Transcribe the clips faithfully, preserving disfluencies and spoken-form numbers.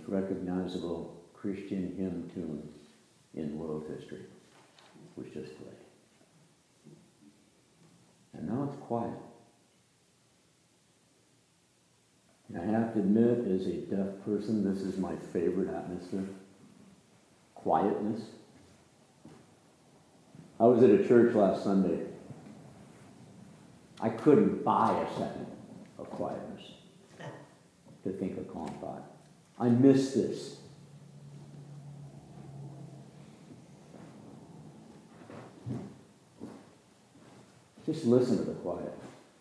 recognizable Christian hymn tune in world history was just played. And now it's quiet. And I have to admit, as a deaf person, this is my favorite atmosphere. Quietness. I was at a church last Sunday. I couldn't buy a second of quietness to think a calm thought. I miss this. Just listen to the quiet.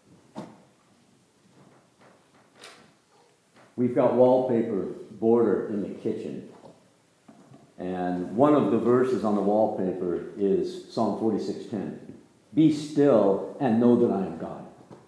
We've got wallpaper border in the kitchen. And one of the verses on the wallpaper is Psalm forty-six ten. Be still and know that I am God.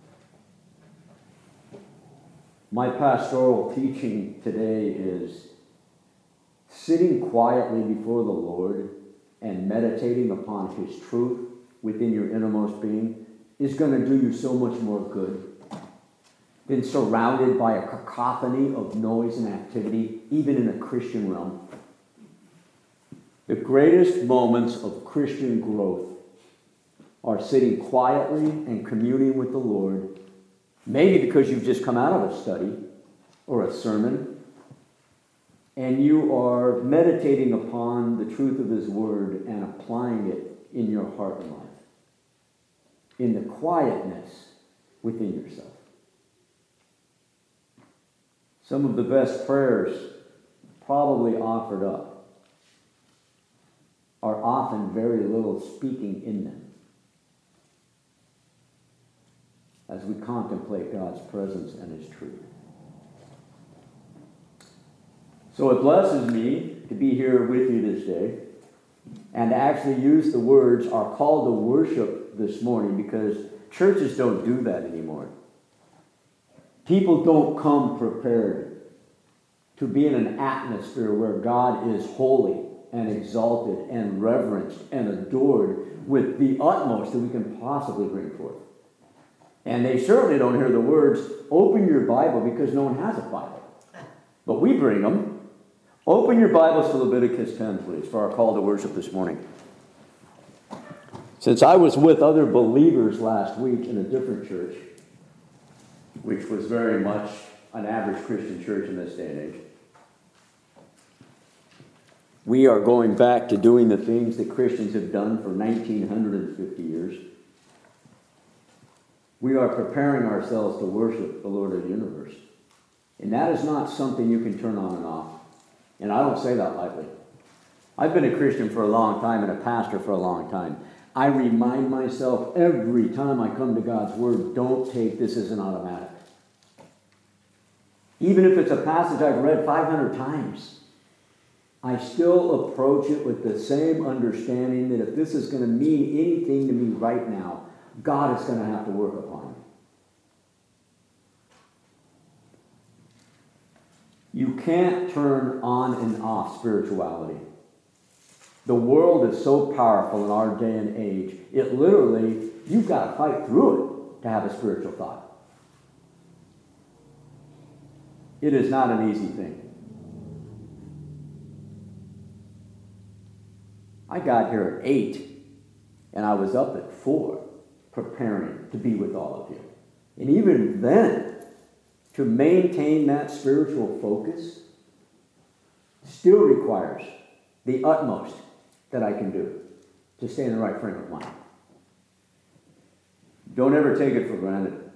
My pastoral teaching today is sitting quietly before the Lord and meditating upon His truth within your innermost being is going to do you so much more good than surrounded by a cacophony of noise and activity, even in a Christian realm. The greatest moments of Christian growth are sitting quietly and communing with the Lord, maybe because you've just come out of a study or a sermon, and you are meditating upon the truth of His Word and applying it in your heart and life, in the quietness within yourself. Some of the best prayers probably offered up are often very little speaking in them as we contemplate God's presence and His truth. So it blesses me to be here with you this day and to actually use the words, our call to worship this morning, because churches don't do that anymore. People don't come prepared to be in an atmosphere where God is holy and exalted and reverenced and adored with the utmost that we can possibly bring forth. And they certainly don't hear the words, open your Bible, because no one has a Bible. But we bring them. Open your Bibles to Leviticus ten, please, for our call to worship this morning. Since I was with other believers last week in a different church, which was very much an average Christian church in this day and age, we are going back to doing the things that Christians have done for nineteen fifty years. We are preparing ourselves to worship the Lord of the universe. And that is not something you can turn on and off. And I don't say that lightly. I've been a Christian for a long time and a pastor for a long time. I remind myself every time I come to God's Word, don't take this as an automatic. Even if it's a passage I've read five hundred times, I still approach it with the same understanding that if this is going to mean anything to me right now, God is going to have to work upon me. You can't turn on and off spirituality. The world is so powerful in our day and age, it literally, you've got to fight through it to have a spiritual thought. It is not an easy thing. I got here at eight, and I was up at four, preparing to be with all of you. And even then, to maintain that spiritual focus still requires the utmost that I can do to stay in the right frame of mind. Don't ever take it for granted.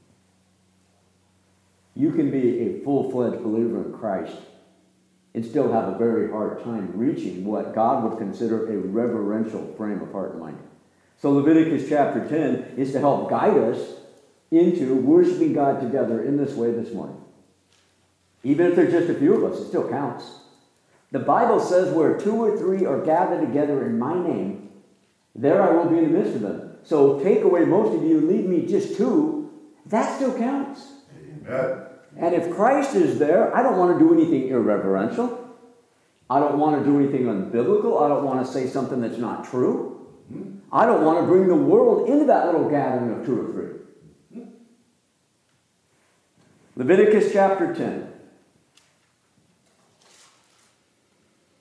You can be a full-fledged believer in Christ and still have a very hard time reaching what God would consider a reverential frame of heart and mind. So Leviticus chapter ten is to help guide us into worshiping God together in this way this morning. Even if there's just a few of us, it still counts. The Bible says where two or three are gathered together in my name, there I will be in the midst of them. So take away most of you, leave me just two, that still counts. Amen. And if Christ is there, I don't want to do anything irreverential. I don't want to do anything unbiblical. I don't want to say something that's not true. I don't want to bring the world into that little gathering of two or three. Leviticus chapter ten.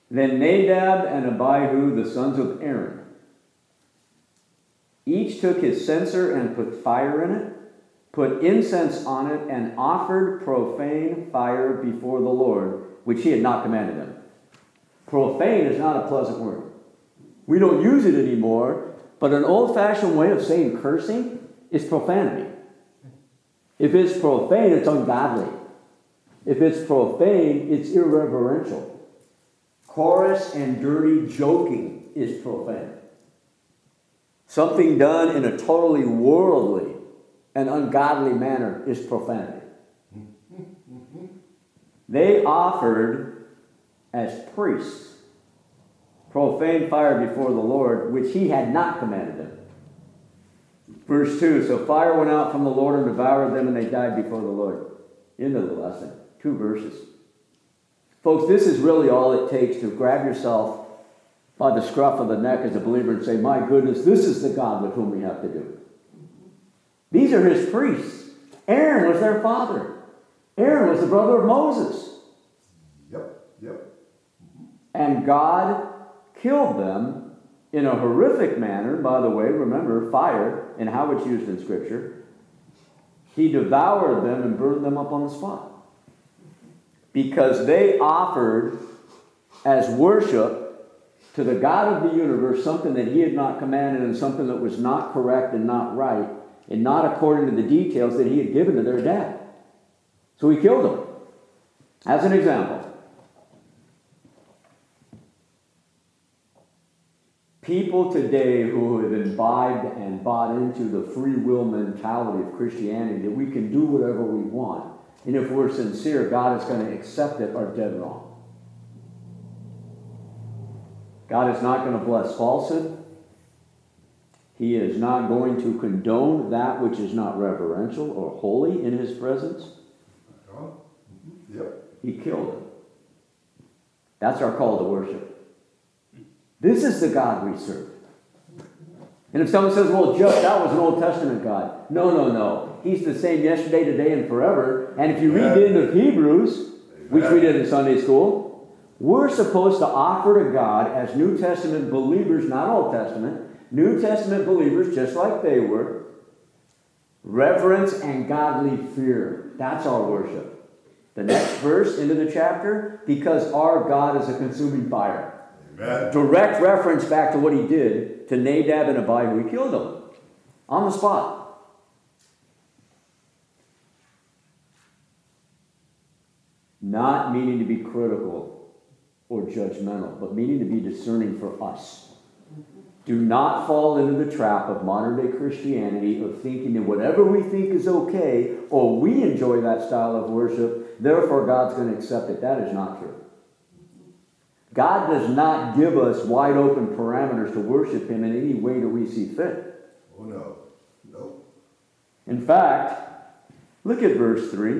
Then Nadab and Abihu, the sons of Aaron, each took his censer and put fire in it, put incense on it, and offered profane fire before the Lord, which he had not commanded them. Profane is not a pleasant word. We don't use it anymore, but an old-fashioned way of saying cursing is profanity. If it's profane, it's ungodly. If it's profane, it's irreverential. Coarse and dirty joking is profane. Something done in a totally worldly and ungodly manner is profanity. They offered as priests profane fire before the Lord, which he had not commanded them. Verse two, so fire went out from the Lord and devoured them, and they died before the Lord. End of the lesson. Two verses. Folks, this is really all it takes to grab yourself by the scruff of the neck as a believer and say, my goodness, this is the God with whom we have to do. These are his priests. Aaron was their father. Aaron was the brother of Moses. Yep, yep. And God killed them in a horrific manner. By the way, remember, fire and how it's used in Scripture. He devoured them and burned them up on the spot. Because they offered as worship to the God of the universe something that he had not commanded and something that was not correct and not right and not according to the details that he had given to their dad. So he killed them. As an example, people today who have imbibed and bought into the free will mentality of Christianity, that we can do whatever we want, and if we're sincere, God is going to accept it, are dead wrong. God is not going to bless falsehood. He is not going to condone that which is not reverential or holy in his presence. Yep. He killed him. That's our call to worship. This is the God we serve. And if someone says, well, Joe, that was an Old Testament God. No, no, no. He's the same yesterday, today, and forever. And if you read the end of Hebrews, which we did in Sunday school, we're supposed to offer to God as New Testament believers, not Old Testament, New Testament believers, just like they were, reverence and godly fear. That's our worship. The next verse into the chapter, because our God is a consuming fire. Amen. Direct reference back to what he did to Nadab and Abihu. He killed them on the spot. Not meaning to be critical or judgmental, but meaning to be discerning for us. Do not fall into the trap of modern-day Christianity of thinking that whatever we think is okay, or we enjoy that style of worship, therefore God's going to accept it. That is not true. God does not give us wide open parameters to worship him in any way that we see fit. Oh, no. No. In fact, look at verse three.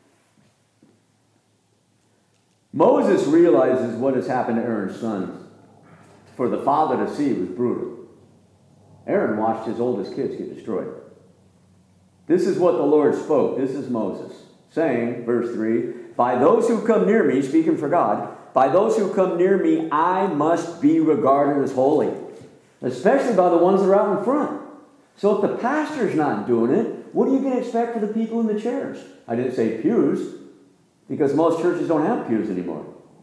Moses realizes what has happened to Aaron's sons. For the father to see was brutal. Aaron watched his oldest kids get destroyed. This is what the Lord spoke. This is Moses saying, verse three, by those who come near me, speaking for God, by those who come near me, I must be regarded as holy. Especially by the ones that are out in front. So if the pastor's not doing it, what are you going to expect for the people in the chairs? I didn't say pews, because most churches don't have pews anymore.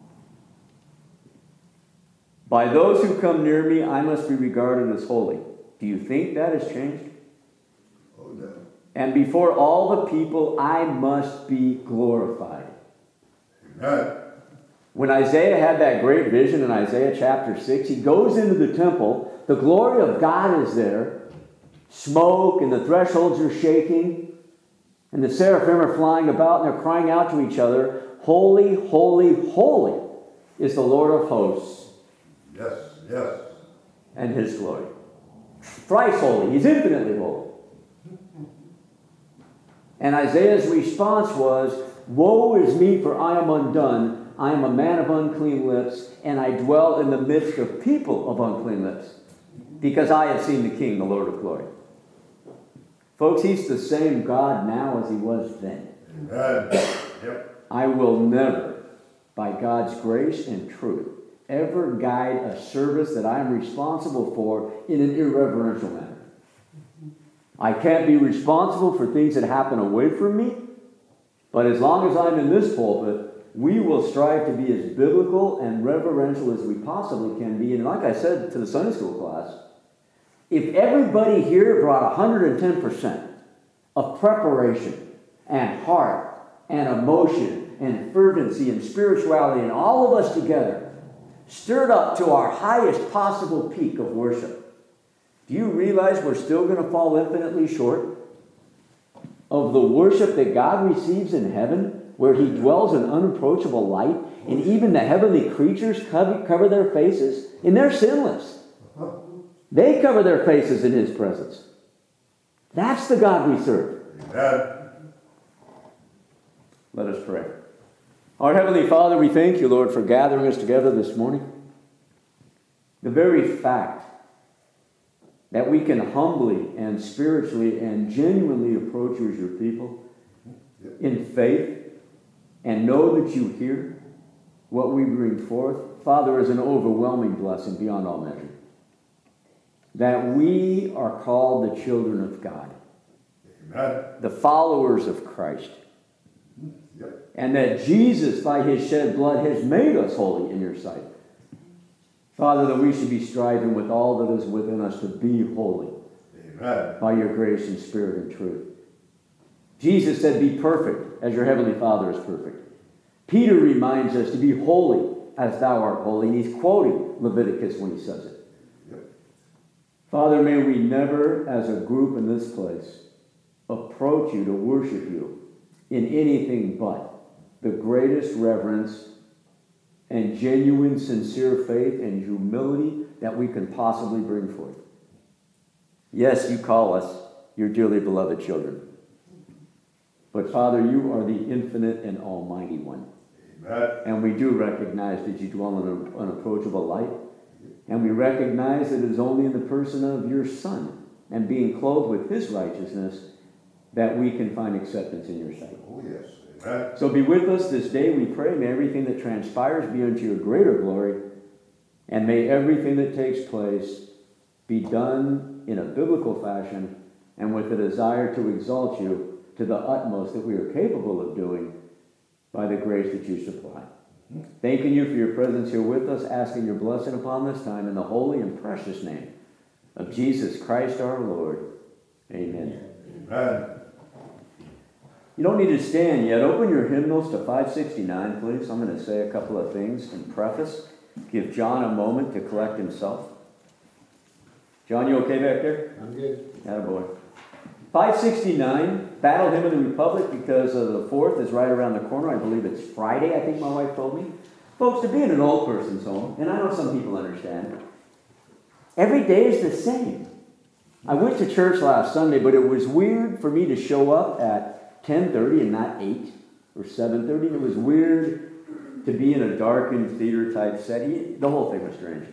By those who come near me, I must be regarded as holy. Do you think that has changed? Oh, no. And before all the people, I must be glorified. Amen. When Isaiah had that great vision in Isaiah chapter six, he goes into the temple. The glory of God is there. Smoke and the thresholds are shaking. And the seraphim are flying about and they're crying out to each other, holy, holy, holy is the Lord of hosts. Yes, yes. And his glory. Thrice holy. He's infinitely holy. And Isaiah's response was, woe is me, for I am undone. I am a man of unclean lips, and I dwell in the midst of people of unclean lips, because I have seen the King, the Lord of glory. Folks, he's the same God now as he was then. Amen. Yep. I will never, by God's grace and truth, ever guide a service that I am responsible for in an irreverential manner. I can't be responsible for things that happen away from me, but as long as I'm in this pulpit, we will strive to be as biblical and reverential as we possibly can be. And like I said to the Sunday school class, if everybody here brought one hundred ten percent of preparation and heart and emotion and fervency and spirituality and all of us together, stirred up to our highest possible peak of worship, do you realize we're still going to fall infinitely short of the worship that God receives in heaven, where he dwells in unapproachable light, and even the heavenly creatures cover, cover their faces, and they're sinless. They cover their faces in his presence. That's the God we serve. Amen. Let us pray. Our Heavenly Father, we thank you, Lord, for gathering us together this morning. The very fact that we can humbly and spiritually and genuinely approach you as your people in faith and know that you hear what we bring forth, Father, is an overwhelming blessing beyond all measure. That we are called the children of God, Amen. the followers of Christ, Yep. and that Jesus, by his shed blood, has made us holy in your sight. Father, that we should be striving with all that is within us to be holy Amen. by your grace and spirit and truth. Jesus said, be perfect as your heavenly Father is perfect. Peter reminds us to be holy as thou art holy. And he's quoting Leviticus when he says it. Yep. Father, may we never, as a group in this place, approach you to worship you in anything but the greatest reverence and genuine, sincere faith and humility that we can possibly bring forth. Yes, you call us your dearly beloved children. But Father, you are the infinite and almighty one. Amen. And we do recognize that you dwell in an unapproachable light. And we recognize that it is only in the person of your Son and being clothed with his righteousness that we can find acceptance in your sight. Oh, yes. Amen. So be with us this day, we pray. May everything that transpires be unto your greater glory. And may everything that takes place be done in a biblical fashion and with a desire to exalt you to the utmost that we are capable of doing by the grace that you supply. Thanking you for your presence here with us, asking your blessing upon this time in the holy and precious name of Jesus Christ our Lord. Amen. Amen. You don't need to stand yet. Open your hymnals to five sixty-nine, please. I'm going to say a couple of things in preface. Give John a moment to collect himself. John, you okay back there? I'm good. Attaboy. five sixty-nine, Battle Hymn of the Republic, because uh, the fourth is right around the corner. I believe it's Friday, I think my wife told me. Folks, to be in an old person's home, and I know some people understand, every day is the same. I went to church last Sunday, but it was weird for me to show up at ten thirty and not eight or seven thirty. It was weird to be in a darkened theater-type setting. The whole thing was strange.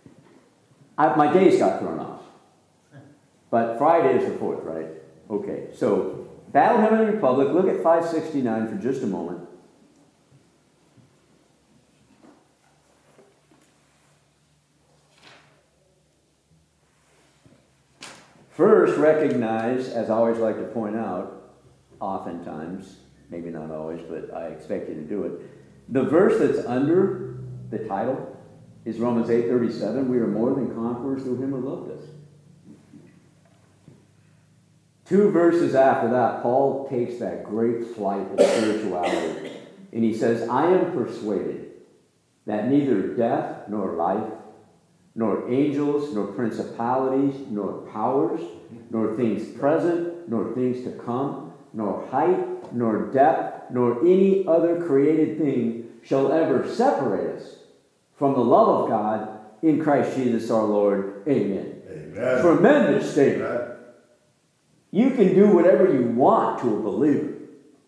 I, my days got thrown off. But Friday is the fourth, right? Okay, so Battle Hymn of the Republic. Look at five sixty-nine for just a moment. First, recognize, as I always like to point out, oftentimes, maybe not always, but I expect you to do it, the verse that's under the title is Romans eight thirty-seven. We are more than conquerors through him who loved us. Two verses after that, Paul takes that great flight of spirituality, and he says, I am persuaded that neither death nor life, nor angels, nor principalities, nor powers, nor things present, nor things to come, nor height, nor depth, nor any other created thing shall ever separate us from the love of God in Christ Jesus our Lord. Amen. Amen. Tremendous statement. Amen. You can do whatever you want to a believer.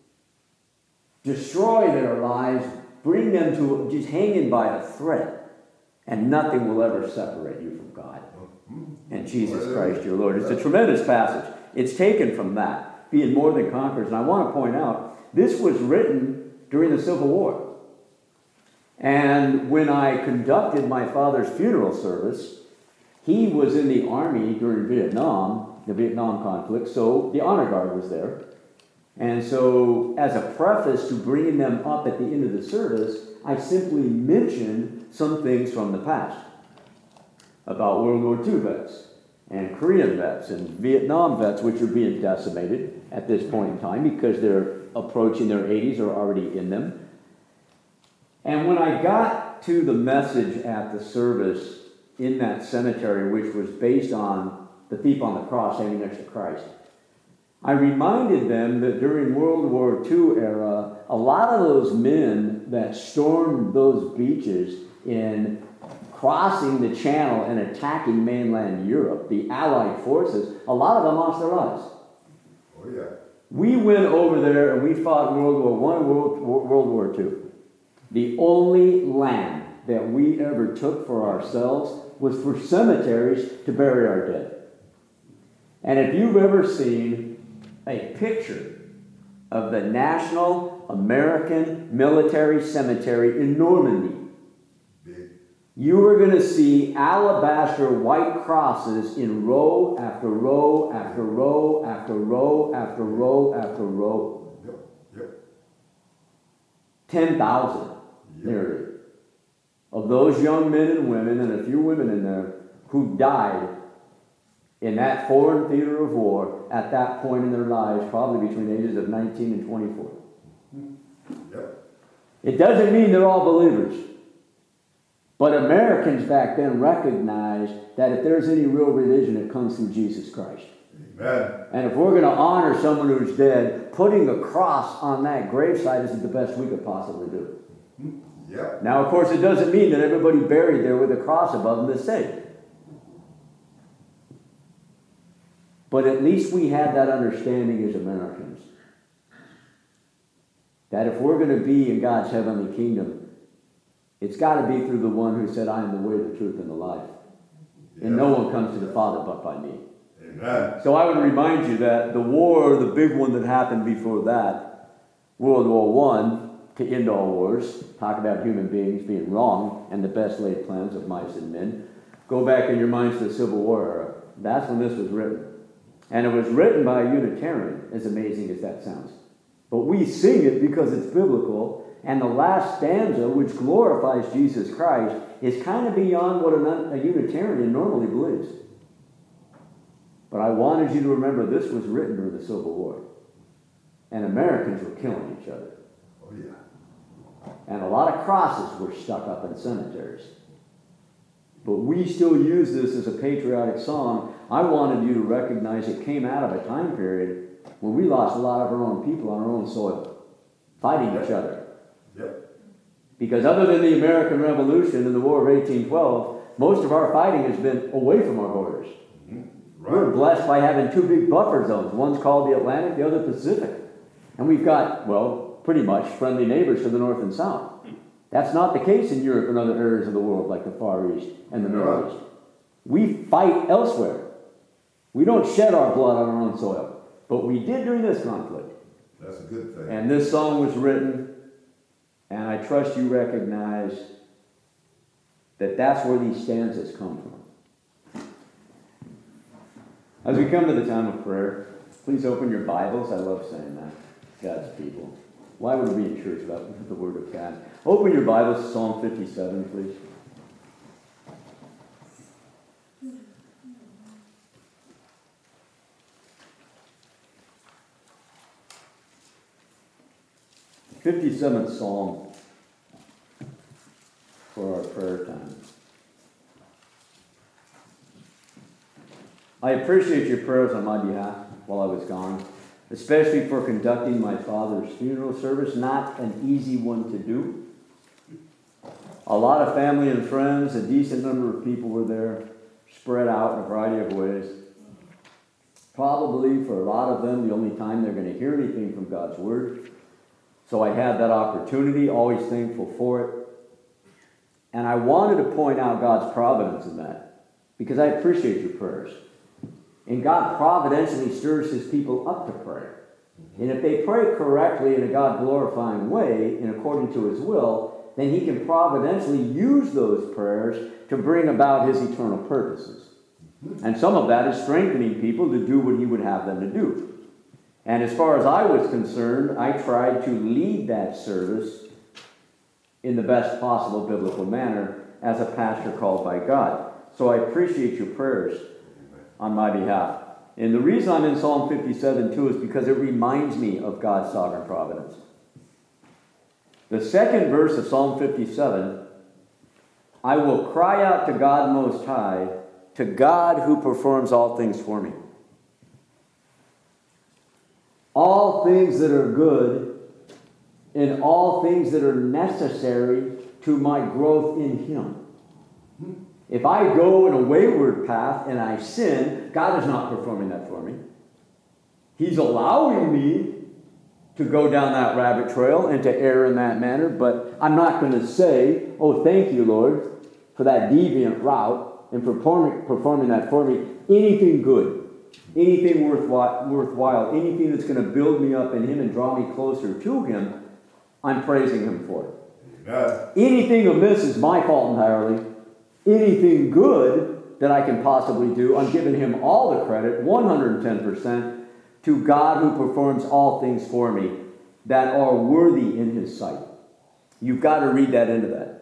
Destroy their lives, bring them to just hanging by a thread, and nothing will ever separate you from God and Jesus Christ your Lord. It's a tremendous passage. It's taken from that, being more than conquerors. And I want to point out, this was written during the Civil War. And when I conducted my father's funeral service, he was in the army during Vietnam, the Vietnam conflict, so the honor guard was there. And so as a preface to bringing them up at the end of the service, I simply mentioned some things from the past about World War Two vets and Korean vets and Vietnam vets, which are being decimated at this point in time because they're approaching their eighties or already in them. And when I got to the message at the service in that cemetery, which was based on the thief on the cross hanging next to Christ, I reminded them that during World War Two era, a lot of those men that stormed those beaches in crossing the channel and attacking mainland Europe, the Allied forces, a lot of them lost their lives. Oh, yeah. We went over there and we fought World War One, World, World War Two. The only land that we ever took for ourselves was for cemeteries to bury our dead. And if you've ever seen a picture of the National American Military Cemetery in Normandy, Big. you are going to see alabaster white crosses in row after row after row after row after row after row. Yep. Yep. ten thousand Yep. nearly of those young men and women, and a few women in there, who died in that foreign theater of war at that point in their lives, probably between the ages of nineteen and twenty-four. Yep. It doesn't mean they're all believers. But Americans back then recognized that if there's any real religion, it comes through Jesus Christ. Amen. And if we're going to honor someone who's dead, putting a cross on that gravesite is the best we could possibly do. Yep. Now, of course, it doesn't mean that everybody buried there with a cross above them is saved. But at least we had that understanding as Americans. That if we're going to be in God's heavenly kingdom, it's got to be through the one who said, I am the way, the truth, and the life. And no one comes to the Father but by me. Amen. So I would remind you that the war, the big one that happened before that, World War One, to end all wars, talk about human beings being wrong and the best laid plans of mice and men. Go back in your minds to the Civil War era. That's when this was written. And it was written by a Unitarian, as amazing as that sounds. But we sing it because it's biblical, and the last stanza, which glorifies Jesus Christ, is kind of beyond what a, a Unitarian normally believes. But I wanted you to remember this was written during the Civil War. And Americans were killing each other. Oh, yeah. And a lot of crosses were stuck up in cemeteries. But we still use this as a patriotic song. I wanted you to recognize it came out of a time period when we lost a lot of our own people on our own soil, fighting each other. Yep. Because other than the American Revolution and the War of eighteen twelve, most of our fighting has been away from our borders. Mm-hmm. Right. We're blessed by having two big buffer zones. One's called the Atlantic, the other Pacific. And we've got, well, pretty much friendly neighbors to the north and south. That's not the case in Europe and other areas of the world like the Far East and the Middle East. We fight elsewhere. We don't shed our blood on our own soil. But we did during this conflict. That's a good thing. And this song was written, and I trust you recognize that that's where these stanzas come from. As we come to the time of prayer, please open your Bibles. I love saying that. God's people. Why would we be in church without the Word of God? Open your Bibles to Psalm fifty-seven, please. fifty-seventh Psalm for our prayer time. I appreciate your prayers on my behalf while I was gone, especially for conducting my father's funeral service. Not an easy one to do. A lot of family and friends, a decent number of people were there, spread out in a variety of ways. Probably for a lot of them, the only time they're going to hear anything from God's Word. So I had that opportunity, always thankful for it. And I wanted to point out God's providence in that, because I appreciate your prayers. And God providentially stirs His people up to prayer. And if they pray correctly in a God-glorifying way, and according to His will, then he can providentially use those prayers to bring about his eternal purposes. And some of that is strengthening people to do what he would have them to do. And as far as I was concerned, I tried to lead that service in the best possible biblical manner as a pastor called by God. So I appreciate your prayers on my behalf. And the reason I'm in Psalm fifty-seven too is because it reminds me of God's sovereign providence. The second verse of Psalm fifty-seven, I will cry out to God Most High, to God who performs all things for me. All things that are good and all things that are necessary to my growth in Him. If I go in a wayward path and I sin, God is not performing that for me. He's allowing me to go down that rabbit trail and to err in that manner, but I'm not going to say, oh, thank you, Lord, for that deviant route and performing, performing that for me. Anything good, anything worthwhile, worthwhile, anything that's going to build me up in Him and draw me closer to Him, I'm praising Him for it. Amen. Anything amiss is my fault entirely. Anything good that I can possibly do, I'm giving Him all the credit, one hundred ten percent, to God who performs all things for me that are worthy in His sight. You've got to read that into that.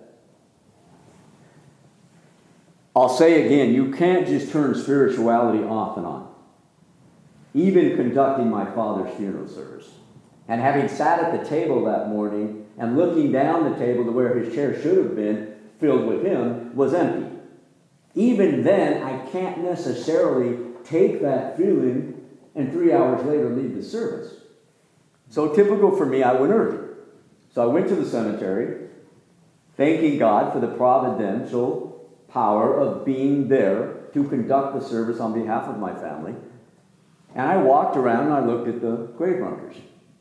I'll say again, you can't just turn spirituality off and on. Even conducting my father's funeral service, and having sat at the table that morning and looking down the table to where his chair should have been, filled with him, was empty. Even then, I can't necessarily take that feeling and three hours later leave the service. So typical for me, I went early. So I went to the cemetery, thanking God for the providential power of being there to conduct the service on behalf of my family. And I walked around and I looked at the grave markers.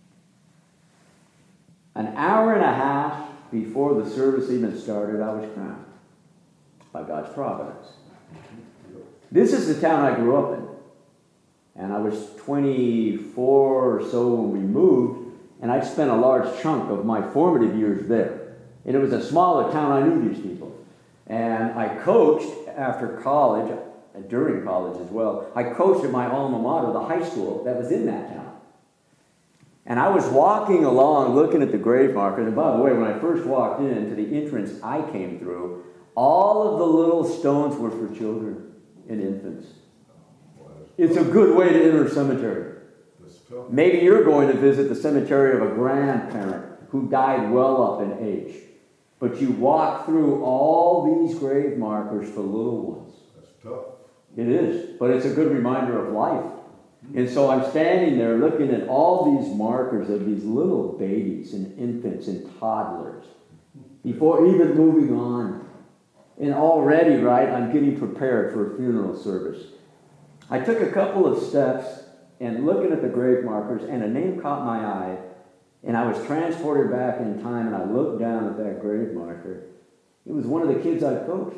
An hour and a half before the service even started, I was crowned by God's providence. This is the town I grew up in. And I was twenty-four or so when we moved, and I'd spent a large chunk of my formative years there. And it was a smaller town. I knew these people. And I coached after college, during college as well. I coached at my alma mater, the high school that was in that town. And I was walking along looking at the grave markers. And by the way, when I first walked in to the entrance I came through, all of the little stones were for children and infants. It's a good way to enter a cemetery. Maybe you're going to visit the cemetery of a grandparent who died well up in age. But you walk through all these grave markers for little ones. That's tough. It is, but it's a good reminder of life. And so I'm standing there looking at all these markers of these little babies and infants and toddlers before even moving on. And already, right, I'm getting prepared for a funeral service. I took a couple of steps and looking at the grave markers, and a name caught my eye, and I was transported back in time, and I looked down at that grave marker. It was one of the kids I coached.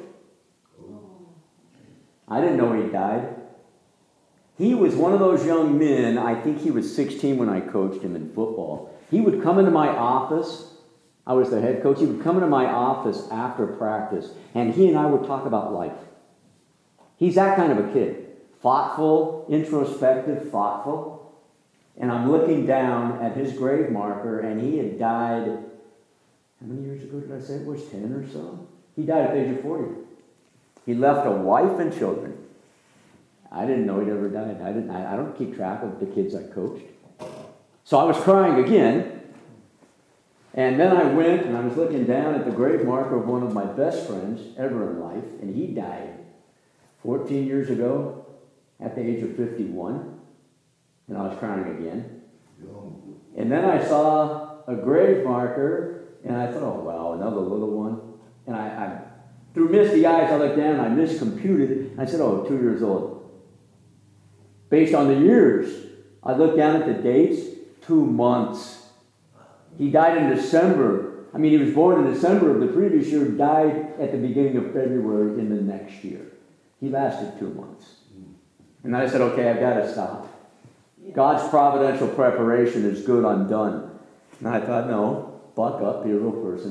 I didn't know he died. He was one of those young men, I think he was sixteen when I coached him in football. He would come into my office. I was the head coach. He would come into my office after practice, and he and I would talk about life. He's that kind of a kid. Thoughtful, introspective, thoughtful. And I'm looking down at his grave marker, and he had died, how many years ago did I say it was? ten or so? He died at the age of forty. He left a wife and children. I didn't know he'd ever died. I didn't. I, I don't keep track of the kids I coached. So I was crying again. And then I went and I was looking down at the grave marker of one of my best friends ever in life. And he died fourteen years ago at the age of fifty-one. And I was crying again. And then I saw a grave marker and I thought, oh, wow, another little one. And I, I through misty eyes, I looked down and I miscomputed. I said, oh, two years old. Based on the years, I looked down at the dates, two months. He died in December. I mean, he was born in December of the previous year, died at the beginning of February in the next year. He lasted two months. And I said, okay, I've got to stop. God's providential preparation is good, I'm done. And I thought, no, buck up, be a real person.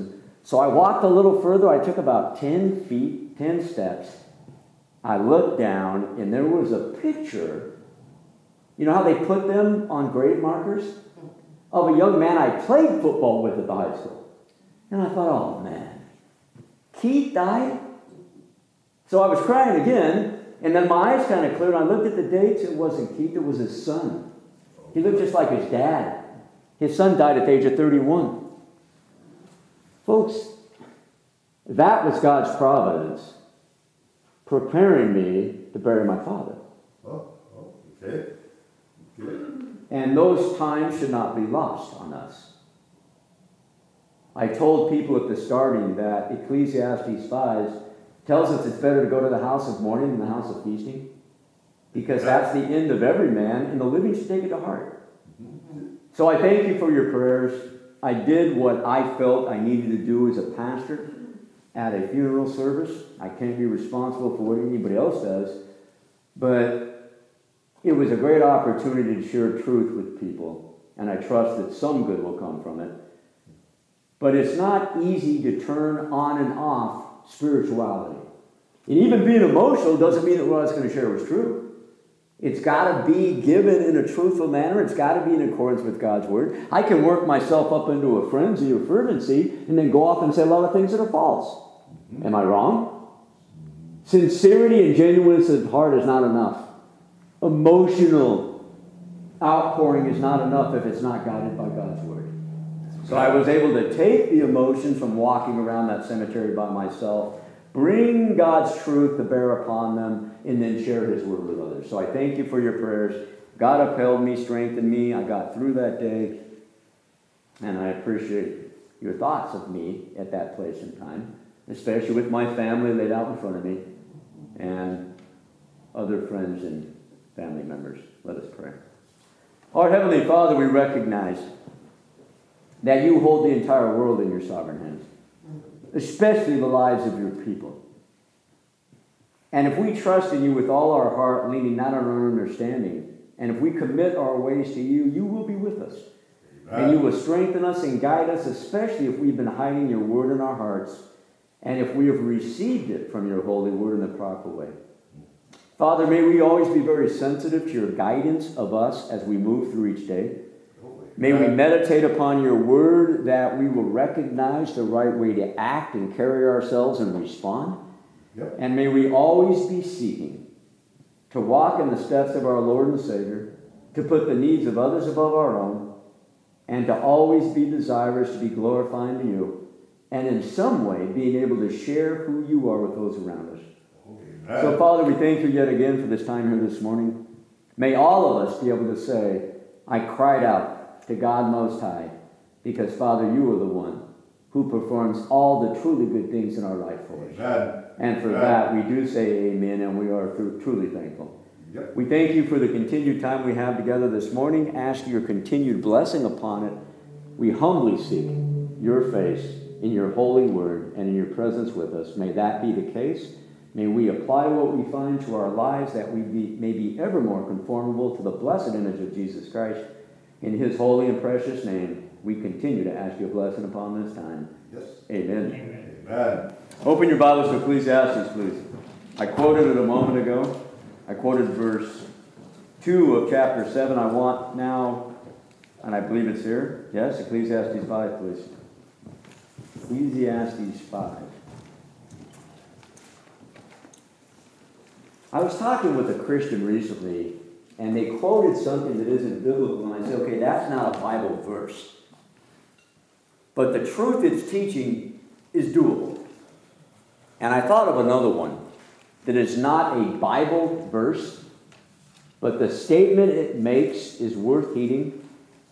So I walked a little further. I took about ten feet, ten steps. I looked down, and there was a picture. You know how they put them on grave markers? Of a young man I played football with at the high school. And I thought, oh man, Keith died? So I was crying again, and then my eyes kind of cleared. I looked at the dates. It wasn't Keith, it was his son. He looked just like his dad. His son died at the age of thirty-one. Folks, that was God's providence preparing me to bury my father. Oh, oh, okay. Good. And those times should not be lost on us. I told people at the starting that Ecclesiastes five tells us it's better to go to the house of mourning than the house of feasting, because that's the end of every man, and the living should take it to heart. So I thank you for your prayers. I did what I felt I needed to do as a pastor at a funeral service. I can't be responsible for what anybody else does, but it was a great opportunity to share truth with people, and I trust that some good will come from it. But it's not easy to turn on and off spirituality. And even being emotional doesn't mean that what I was going to share was true. It's got to be given in a truthful manner. It's got to be in accordance with God's word. I can work myself up into a frenzy of fervency and then go off and say a lot of things that are false. Am I wrong? Sincerity and genuineness of heart is not enough. Emotional outpouring is not enough if it's not guided by God's word. So I was able to take the emotion from walking around that cemetery by myself, bring God's truth to bear upon them, and then share his word with others. So I thank you for your prayers. God upheld me, strengthened me. I got through that day. And I appreciate your thoughts of me at that place and time, especially with my family laid out in front of me and other friends and family members. Let us pray. Our Heavenly Father, we recognize that you hold the entire world in your sovereign hands, especially the lives of your people. And if we trust in you with all our heart, leaning not on our understanding, and if we commit our ways to you, you will be with us. Amen. And you will strengthen us and guide us, especially if we've been hiding your word in our hearts, and if we have received it from your holy word in the proper way. Father, may we always be very sensitive to your guidance of us as we move through each day. May we meditate upon your word that we will recognize the right way to act and carry ourselves and respond. Yep. And may we always be seeking to walk in the steps of our Lord and Savior, to put the needs of others above our own, and to always be desirous to be glorifying to you, and in some way being able to share who you are with those around us. Amen. So, Father, we thank you yet again for this time here this morning. May all of us be able to say, I cried out to God Most High, because, Father, you are the one who performs all the truly good things in our life for us. Amen. And for Amen. That, we do say amen, and we are truly thankful. Yep. We thank you for the continued time we have together this morning. Ask your continued blessing upon it. We humbly seek your face in your holy word and in your presence with us. May that be the case. May we apply what we find to our lives, that we be, may be ever more conformable to the blessed image of Jesus Christ. In his holy and precious name, we continue to ask your blessing upon this time. Yes. Amen. Amen. Amen. Open your Bibles to Ecclesiastes, please. I quoted it a moment ago. I quoted verse two of chapter seven. I want now, and I believe it's here. Yes, Ecclesiastes five, please. Ecclesiastes five. I was talking with a Christian recently, and they quoted something that isn't biblical, and I said, okay, that's not a Bible verse. But the truth it's teaching is doable. And I thought of another one that is not a Bible verse, but the statement it makes is worth heeding.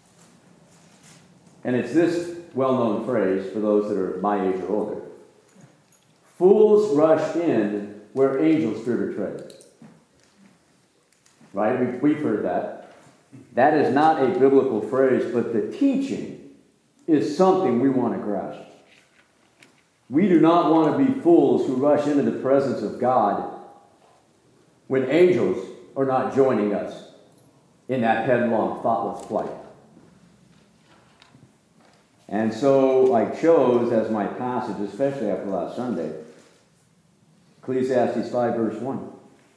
And it's this well-known phrase for those that are my age or older. Fools rush in where angels fear to tread. Right? We've, we've heard that. That is not a biblical phrase, but the teaching is something we want to grasp. We do not want to be fools who rush into the presence of God when angels are not joining us in that headlong, thoughtless flight. And so I chose as my passage, especially after last Sunday, Ecclesiastes five, verse one.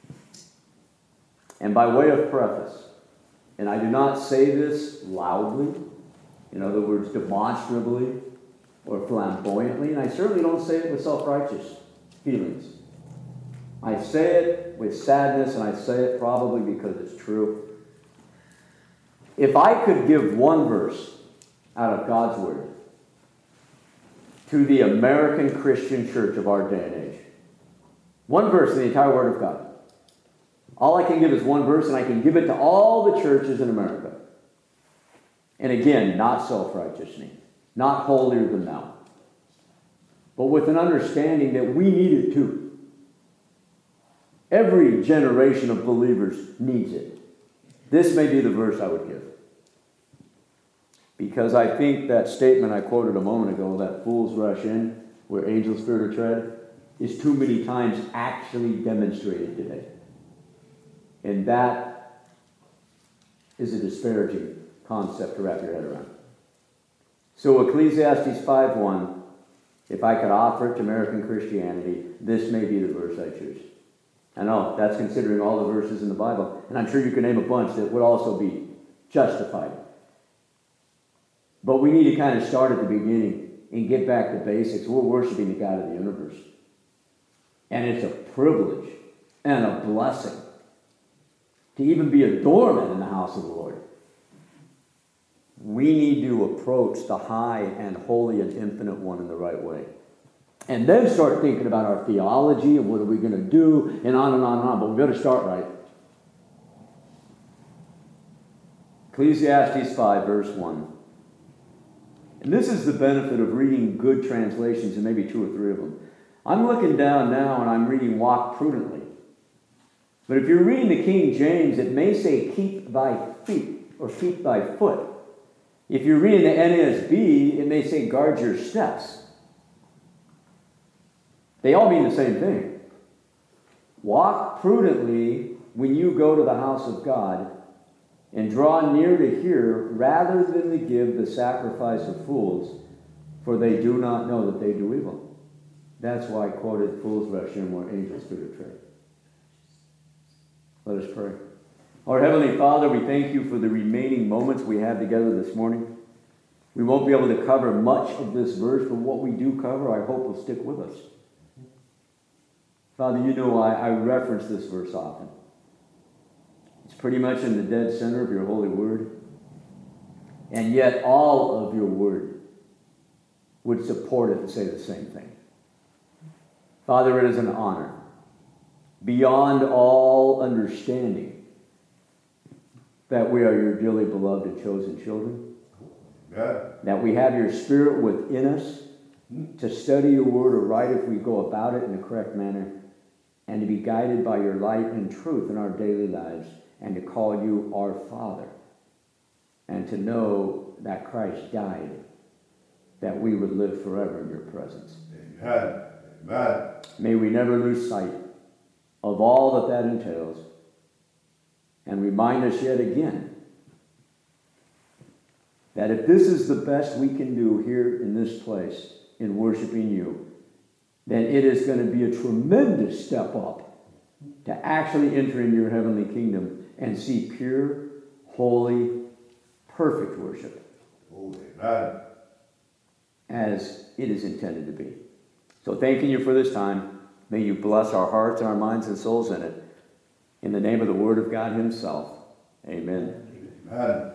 And by way of preface, and I do not say this loudly, in other words, demonstrably or flamboyantly, and I certainly don't say it with self-righteous feelings. I say it with sadness, and I say it probably because it's true. If I could give one verse out of God's Word to the American Christian church of our day and age, one verse in the entire Word of God, all I can give is one verse, and I can give it to all the churches in America. And again, not self-righteously, not holier than thou, but with an understanding that we need it too. Every generation of believers needs it. This may be the verse I would give. Because I think that statement I quoted a moment ago, that fools rush in where angels fear to tread, is too many times actually demonstrated today. And that is a disparaging concept to wrap your head around. So Ecclesiastes five one, if I could offer it to American Christianity, this may be the verse I choose. I know that's considering all the verses in the Bible, and I'm sure you can name a bunch that would also be justified. But we need to kind of start at the beginning and get back to basics. We're worshiping the God of the universe. And it's a privilege and a blessing to even be a doorman in the house of the Lord. We need to approach the high and holy and infinite one in the right way. And then start thinking about our theology and what are we going to do, and on and on and on. But we've got to start right. Ecclesiastes five, verse one. And this is the benefit of reading good translations, and maybe two or three of them. I'm looking down now and I'm reading walk prudently. But if you're reading the King James, it may say keep thy feet or keep thy foot. If you're reading the N A S B, it may say guard your steps. They all mean the same thing. Walk prudently when you go to the house of God, and draw near to hear rather than to give the sacrifice of fools, for they do not know that they do evil. That's why I quoted fools rush in where angels fear to tread. Let us pray. Our Heavenly Father, we thank you for the remaining moments we have together this morning. We won't be able to cover much of this verse, but what we do cover, I hope will stick with us. Father, you know I, I reference this verse often. It's pretty much in the dead center of your holy word. And yet all of your word would support it and say the same thing. Father, it is an honor beyond all understanding that we are your dearly beloved and chosen children. Yeah. That we have your Spirit within us to study your word aright if we go about it in the correct manner, and to be guided by your light and truth in our daily lives, and to call you our Father, and to know that Christ died that we would live forever in your presence. Amen. Amen. May we never lose sight of all that that entails, and remind us yet again that if this is the best we can do here in this place in worshiping you, then it is going to be a tremendous step up to actually enter into your heavenly kingdom and see pure, holy, perfect worship. Holy Amen. As it is intended to be. So thanking you for this time, may you bless our hearts and our minds and souls in it. In the name of the Word of God himself. Amen. Amen.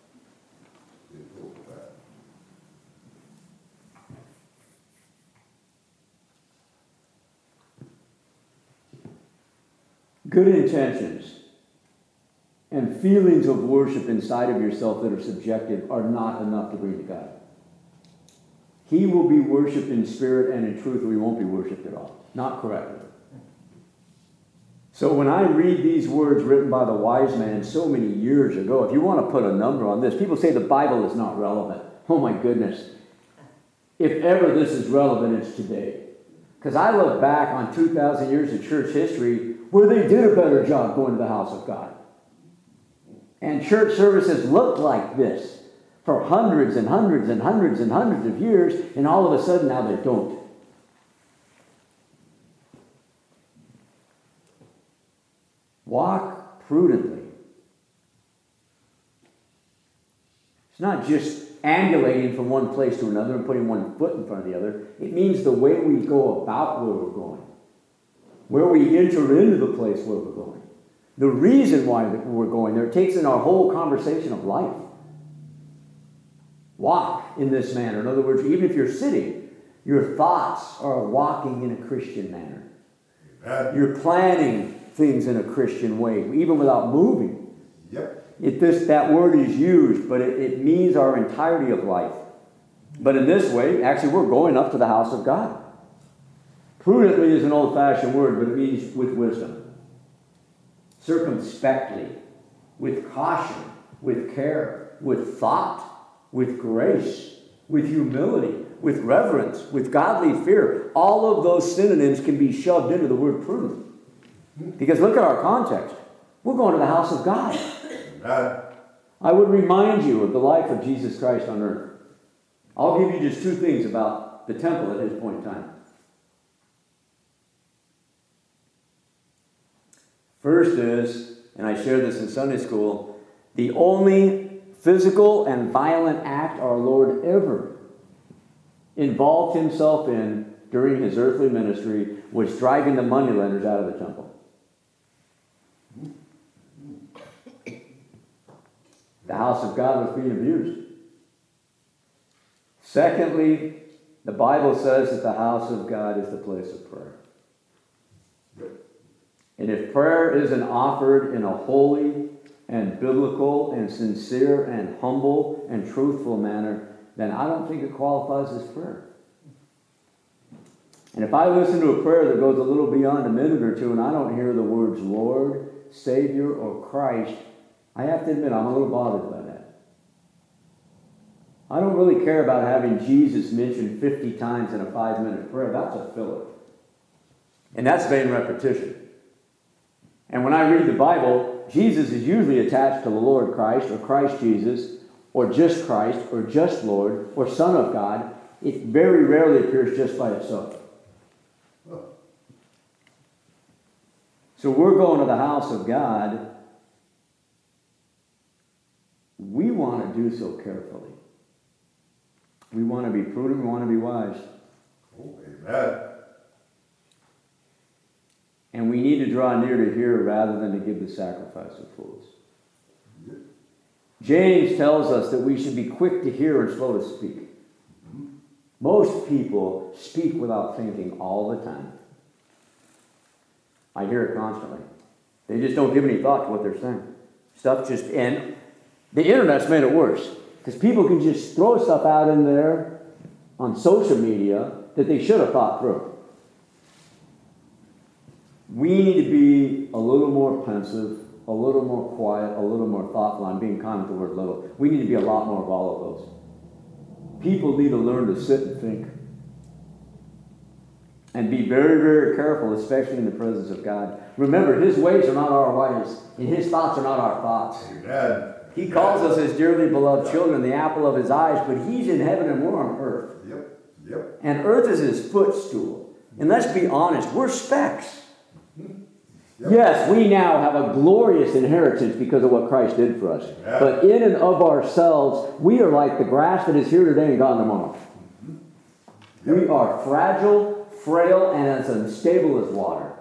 Good intentions and feelings of worship inside of yourself that are subjective are not enough to bring to God. He will be worshipped in spirit and in truth, or he won't be worshipped at all. Not correctly. So when I read these words written by the wise man so many years ago, if you want to put a number on this, people say the Bible is not relevant. Oh my goodness. If ever this is relevant, it's today. Because I look back on two thousand years of church history where they did a better job going to the house of God. And church services looked like this. for hundreds and hundreds and hundreds and hundreds of years, and all of a sudden now they don't. Walk prudently. It's not just ambulating from one place to another and putting one foot in front of the other. It means the way we go about where we're going, where we enter into the place where we're going, the reason why we're going there. It takes in our whole conversation of life. Walk in this manner. In other words, even if you're sitting, your thoughts are walking in a Christian manner. Amen. You're planning things in a Christian way, even without moving. Yep. It, this, that word is used, but it, it means our entirety of life. But in this way, actually, we're going up to the house of God. Prudently is an old-fashioned word, but it means with wisdom. Circumspectly, with caution, with care, with thought, with grace, with humility, with reverence, with godly fear. All of those synonyms can be shoved into the word prudent. Because look at our context. We're going to the house of God. Amen. I would remind you of the life of Jesus Christ on earth. I'll give you just two things about the temple at his point in time. First is, and I shared this in Sunday school, the only physical and violent act our Lord ever involved himself in during his earthly ministry was driving the moneylenders out of the temple. The house of God was being abused. Secondly, the Bible says that the house of God is the place of prayer. And if prayer isn't offered in a holy and biblical and sincere and humble and truthful manner, then I don't think it qualifies as prayer. And if I listen to a prayer that goes a little beyond a minute or two and I don't hear the words Lord, Savior, or Christ, I have to admit I'm a little bothered by that. I don't really care about having Jesus mentioned fifty times in a five-minute prayer. That's a filler. And that's vain repetition. And when I read the Bible, Jesus is usually attached to the Lord Christ, or Christ Jesus, or just Christ, or just Lord, or Son of God. It very rarely appears just by itself. So we're going to the house of God. We want to do so carefully. We want to be prudent. We want to be wise. Oh, amen. And we need to draw near to hear rather than to give the sacrifice of fools. James tells us that we should be quick to hear and slow to speak. Most people speak without thinking all the time. I hear it constantly. They just don't give any thought to what they're saying. Stuff just, and the internet's made it worse. Because people can just throw stuff out in there on social media that they should have thought through. We need to be a little more pensive, a little more quiet, a little more thoughtful. I'm being kind with the word little. We need to be a lot more of all of those. People need to learn to sit and think. And be very, very careful, especially in the presence of God. Remember, his ways are not our ways, and his thoughts are not our thoughts. Amen. He calls us his dearly beloved children, the apple of his eyes, but he's in heaven and we're on earth. Yep. Yep. And earth is his footstool. And let's be honest, we're specks. Yep. Yes, we now have a glorious inheritance because of what Christ did for us. Yeah. But in and of ourselves, we are like the grass that is here today and gone tomorrow. Yep. We are fragile, frail, and as unstable as water.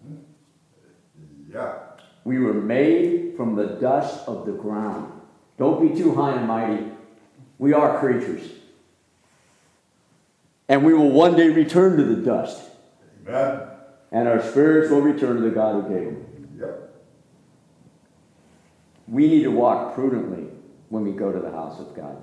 Yeah. We were made from the dust of the ground. Don't be too high and mighty. We are creatures. And we will one day return to the dust. Amen. And our spirits will return to the God who gave them. Yep. We need to walk prudently when we go to the house of God.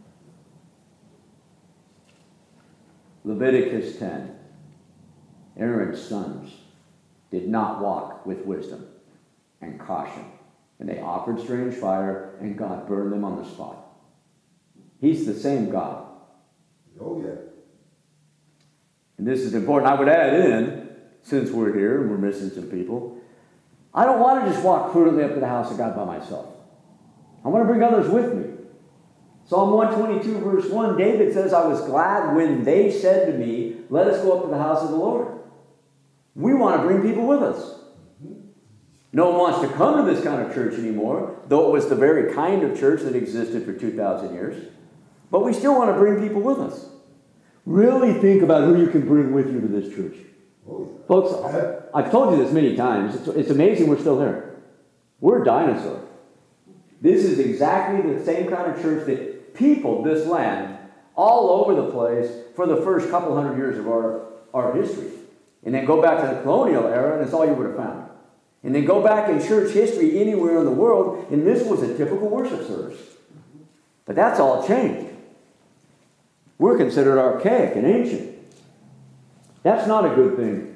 Leviticus ten. Aaron's sons did not walk with wisdom and caution. And they offered strange fire, and God burned them on the spot. He's the same God. Oh, yeah. And this is important. I would add in, since we're here and we're missing some people, I don't want to just walk prudently up to the house of God by myself. I want to bring others with me. Psalm one twenty-two, verse one, David says, I was glad when they said to me, let us go up to the house of the Lord. We want to bring people with us. No one wants to come to this kind of church anymore, though it was the very kind of church that existed for two thousand years. But we still want to bring people with us. Really think about who you can bring with you to this church. Folks, I've told you this many times. It's, it's amazing we're still here. We're a dinosaur. This is exactly the same kind of church that peopled this land all over the place for the first couple hundred years of our, our history. And then go back to the colonial era, and it's all you would have found. And then go back in church history anywhere in the world, and this was a typical worship service. But that's all changed. We're considered archaic and ancient. That's not a good thing.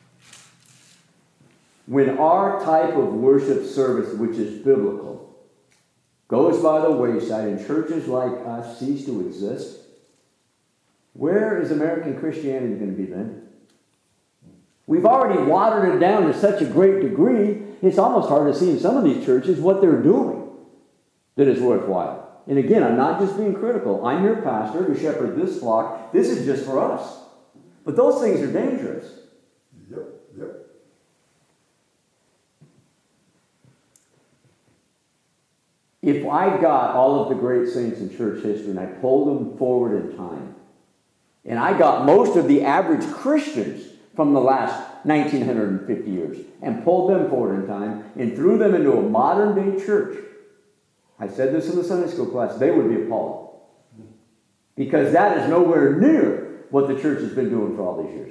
When our type of worship service, which is biblical, goes by the wayside and churches like us cease to exist, where is American Christianity going to be then? We've already watered it down to such a great degree, it's almost hard to see in some of these churches what they're doing that is worthwhile. And again, I'm not just being critical. I'm your pastor to shepherd this flock. This is just for us. But those things are dangerous. Yep, yep. If I got all of the great saints in church history and I pulled them forward in time, and I got most of the average Christians from the last nineteen fifty years and pulled them forward in time and threw them into a modern day church, I said this in the Sunday school class, they would be appalled. Because that is nowhere near what the church has been doing for all these years.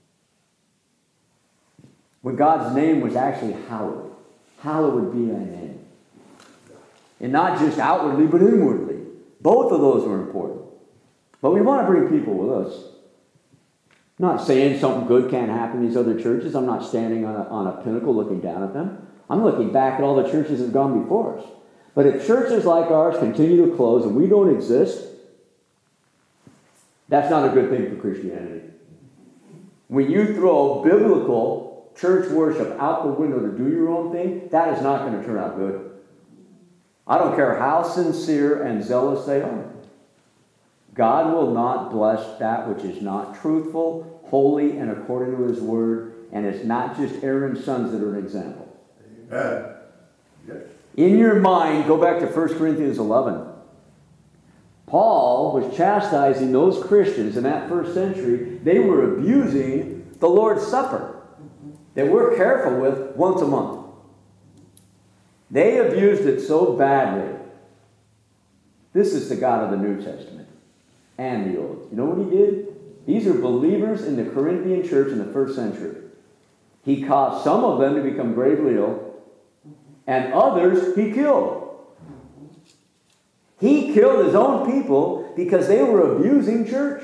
When God's name was actually hallowed. Hallowed be thy name. And not just outwardly, but inwardly. Both of those are important. But we want to bring people with us. I'm not saying something good can't happen in these other churches. I'm not standing on a, on a pinnacle looking down at them. I'm looking back at all the churches that have gone before us. But if churches like ours continue to close and we don't exist, that's not a good thing for Christianity. When you throw biblical church worship out the window to do your own thing, that is not going to turn out good. I don't care how sincere and zealous they are. God will not bless that which is not truthful, holy, and according to his word, and it's not just Aaron's sons that are an example. Amen. Yes. In your mind, go back to First Corinthians eleven. Paul was chastising those Christians in that first century. They were abusing the Lord's Supper that we're careful with once a month. They abused it so badly. This is the God of the New Testament and the Old. You know what he did? These are believers in the Corinthian church in the first century. He caused some of them to become gravely ill, and others he killed. He killed his own people because they were abusing church.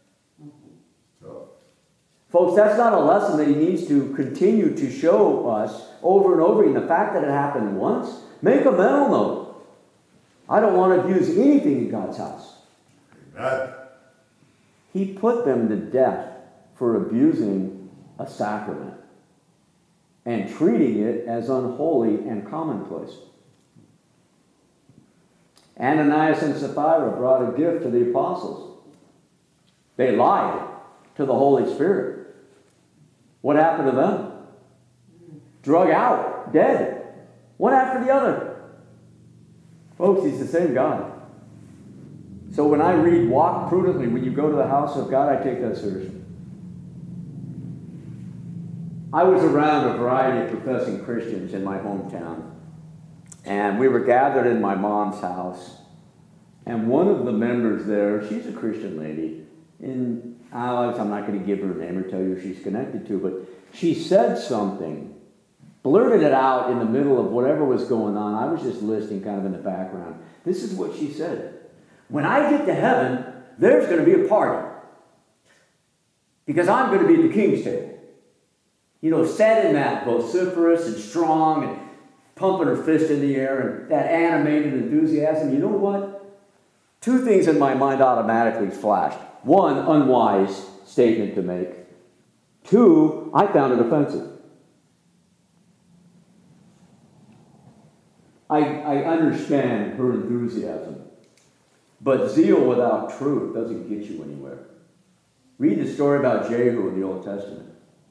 Folks, that's not a lesson that he needs to continue to show us over and over again. The fact that it happened once, make a mental note. I don't want to abuse anything in God's house. Amen. He put them to death for abusing a sacrament and treating it as unholy and commonplace. Ananias and Sapphira brought a gift to the apostles. They lied to the Holy Spirit. What happened to them? Drug out, dead. One after the other. Folks, he's the same God. So when I read, walk prudently when you go to the house of God, I take that seriously. I was around a variety of professing Christians in my hometown. And we were gathered in my mom's house. And one of the members there, she's a Christian lady. And Alex, I'm not going to give her a name or tell you who she's connected to, but she said something, blurted it out in the middle of whatever was going on. I was just listening kind of in the background. This is what she said. When I get to heaven, there's going to be a party. Because I'm going to be at the king's table. You know, said in that vociferous and strong and pumping her fist in the air and that animated enthusiasm. You know what? Two things in my mind automatically flashed. One, unwise statement to make. Two, I found it offensive. I, I understand her enthusiasm. But zeal without truth doesn't get you anywhere. Read the story about Jehu in the Old Testament.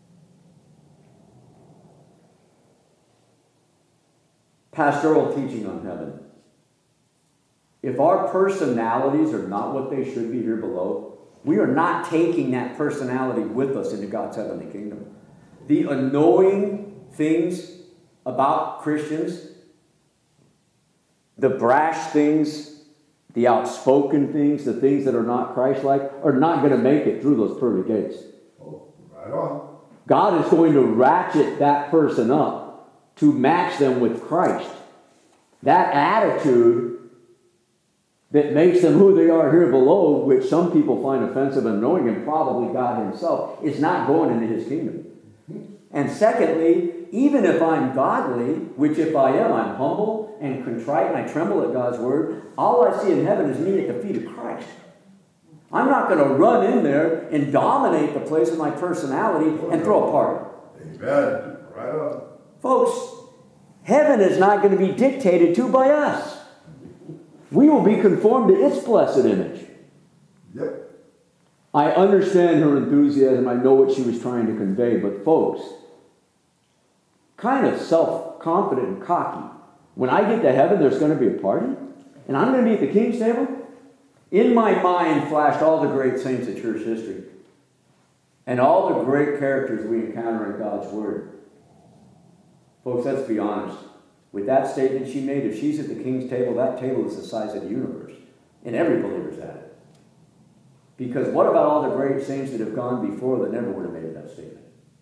Pastoral teaching on heaven. If our personalities are not what they should be here below, we are not taking that personality with us into God's heavenly kingdom. The annoying things about Christians, the brash things, the outspoken things, the things that are not Christ-like, are not going to make it through those pearly gates. Oh, right on. God is going to ratchet that person up to match them with Christ. That attitude that makes them who they are here below, which some people find offensive and annoying, and probably God himself, is not going into his kingdom. And secondly, even if I'm godly, which if I am, I'm humble and contrite and I tremble at God's word, all I see in heaven is me at the feet of Christ. I'm not going to run in there and dominate the place with my personality and throw a party. Amen. Right on. Folks, heaven is not going to be dictated to by us. We will be conformed to its blessed image. Yep. I understand her enthusiasm. I know what she was trying to convey. But folks, kind of self-confident and cocky. When I get to heaven, there's going to be a party? And I'm going to be at the king's table? In my mind flashed all the great saints of church history. And all the great characters we encounter in God's word. Folks, let's be honest. With that statement she made, if she's at the king's table, that table is the size of the universe. And every believer's at it. Because what about all the great saints that have gone before that never would have made that statement?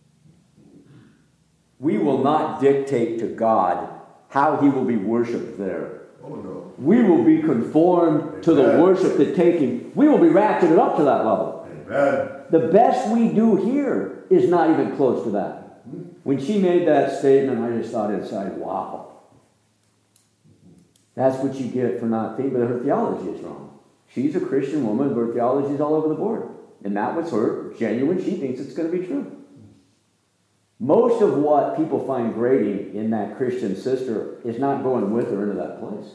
We will not dictate to God how he will be worshipped there. Oh, no. We will be conformed Amen. To the worship that taking. We will be ratcheted up to that level. Amen. The best we do here is not even close to that. When she made that statement, I just thought inside, wow. That's what you get for not thinking, but her theology is wrong. She's a Christian woman, but her theology is all over the board. And that was her genuine. She thinks it's going to be true. Most of what people find grating in that Christian sister is not going with her into that place.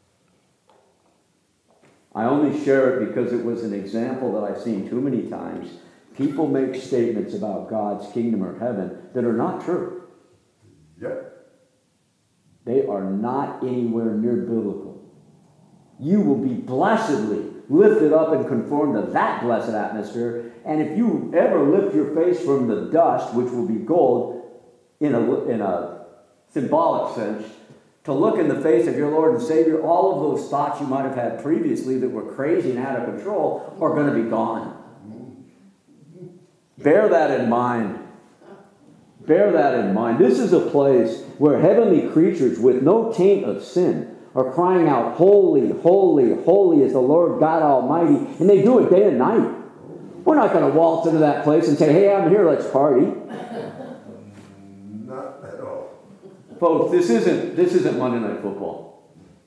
I only share it because it was an example that I've seen too many times. People make statements about God's kingdom or heaven that are not true. Yep. They are not anywhere near biblical. You will be blessedly lifted up and conformed to that blessed atmosphere. And if you ever lift your face from the dust, which will be gold, in a, in a symbolic sense, to look in the face of your Lord and Savior, all of those thoughts you might have had previously that were crazy and out of control are going to be gone. Bear that in mind. Bear that in mind. This is a place where heavenly creatures with no taint of sin are crying out, holy, holy, holy is the Lord God Almighty. And they do it day and night. We're not going to waltz into that place and say, hey, I'm here, let's party. Not at all. Folks, this isn't, this isn't Monday Night Football.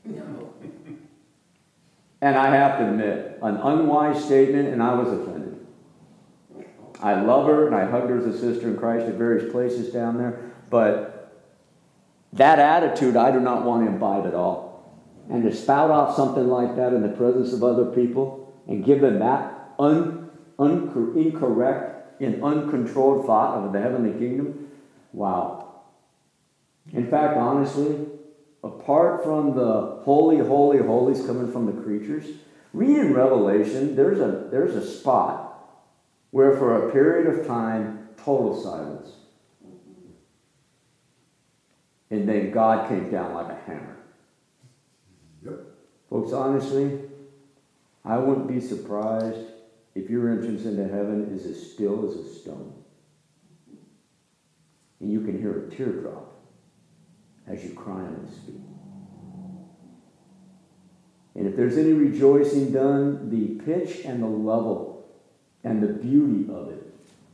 And I have to admit, an unwise statement, and I was offended. I love her, and I hugged her as a sister in Christ at various places down there. But that attitude I do not want to imbibe at all. And to spout off something like that in the presence of other people and give them that un, un, incorrect and uncontrolled thought of the heavenly kingdom, wow. In fact, honestly, apart from the holy, holy, holies coming from the creatures, read in Revelation, there's a, there's a spot where for a period of time, total silence. And then God came down like a hammer. Yep. Folks, honestly, I wouldn't be surprised if your entrance into heaven is as still as a stone. And you can hear a teardrop as you cry on his feet. And if there's any rejoicing done, the pitch and the level and the beauty of it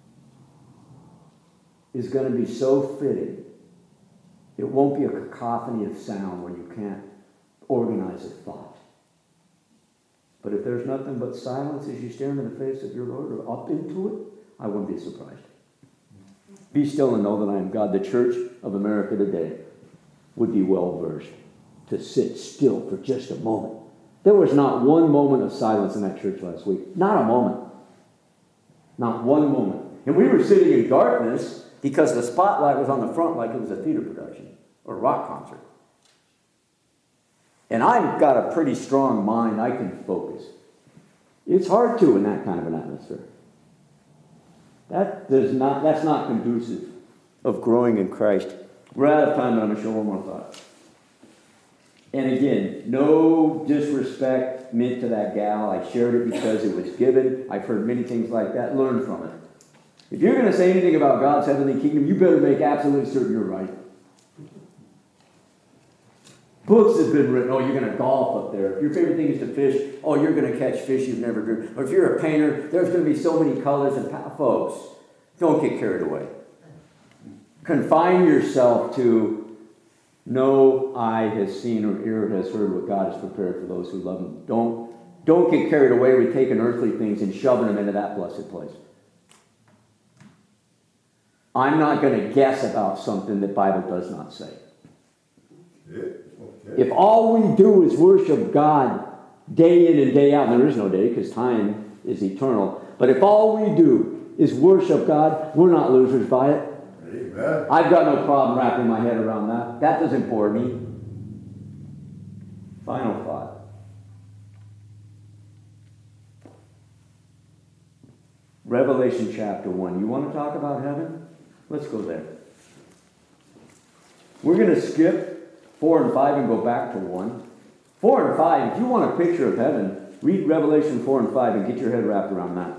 is going to be so fitting. It won't be a cacophony of sound where you can't organize a thought. But if there's nothing but silence as you stare into the face of your Lord or up into it, I wouldn't be surprised. Be still and know that I am God. The Church of America today would be well versed to sit still for just a moment There was not one moment of silence in that church last week. Not a moment. Not one moment. And we were sitting in darkness because the spotlight was on the front like it was a theater production or a rock concert. And I've got a pretty strong mind. I can focus. It's hard to in that kind of an atmosphere. That does not, that's not conducive of growing in Christ. We're out of time, but I'm going to show one more thought. And again, no disrespect meant to that gal. I shared it because it was given. I've heard many things like that. Learn from it. If you're going to say anything about God's heavenly kingdom, you better make absolutely certain you're right. Books have been written. Oh, you're going to golf up there. If your favorite thing is to fish, oh, you're going to catch fish you've never dreamed. Or if you're a painter, there's going to be so many colors. And folks, don't get carried away. Confine yourself to no eye has seen or ear has heard what God has prepared for those who love Him. Don't, don't get carried away with taking earthly things and shoving them into that blessed place. I'm not going to guess about something that the Bible does not say. Yeah. Okay. If all we do is worship God day in and day out, and there is no day because time is eternal, but if all we do is worship God, we're not losers by it. Amen. I've got no problem wrapping my head around that. That doesn't bore me. Final thought. Revelation chapter one. You want to talk about heaven? Let's go there. We're going to skip four and five and go back to one. Four and five, if you want a picture of heaven, read Revelation four and five and get your head wrapped around that.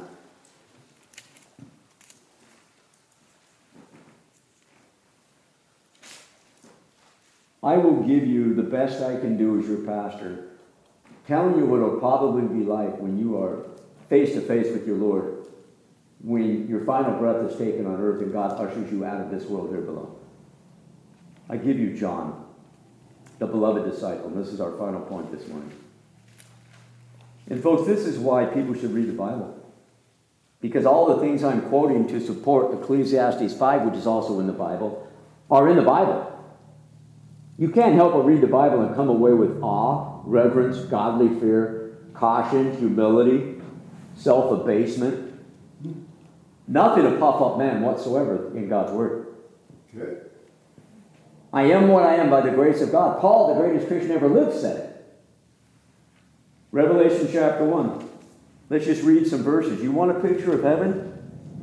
I will give you the best I can do as your pastor, telling you what it'll probably be like when you are face to face with your Lord, when your final breath is taken on earth and God ushers you out of this world here below. I give you John, the beloved disciple. And this is our final point this morning. And folks, this is why people should read the Bible. Because all the things I'm quoting to support Ecclesiastes five, which is also in the Bible, are in the Bible. You can't help but read the Bible and come away with awe, reverence, godly fear, caution, humility, self-abasement. Nothing to puff up man whatsoever in God's Word. Okay. I am what I am by the grace of God. Paul, the greatest Christian ever lived, said it. Revelation chapter one. Let's just read some verses. You want a picture of heaven?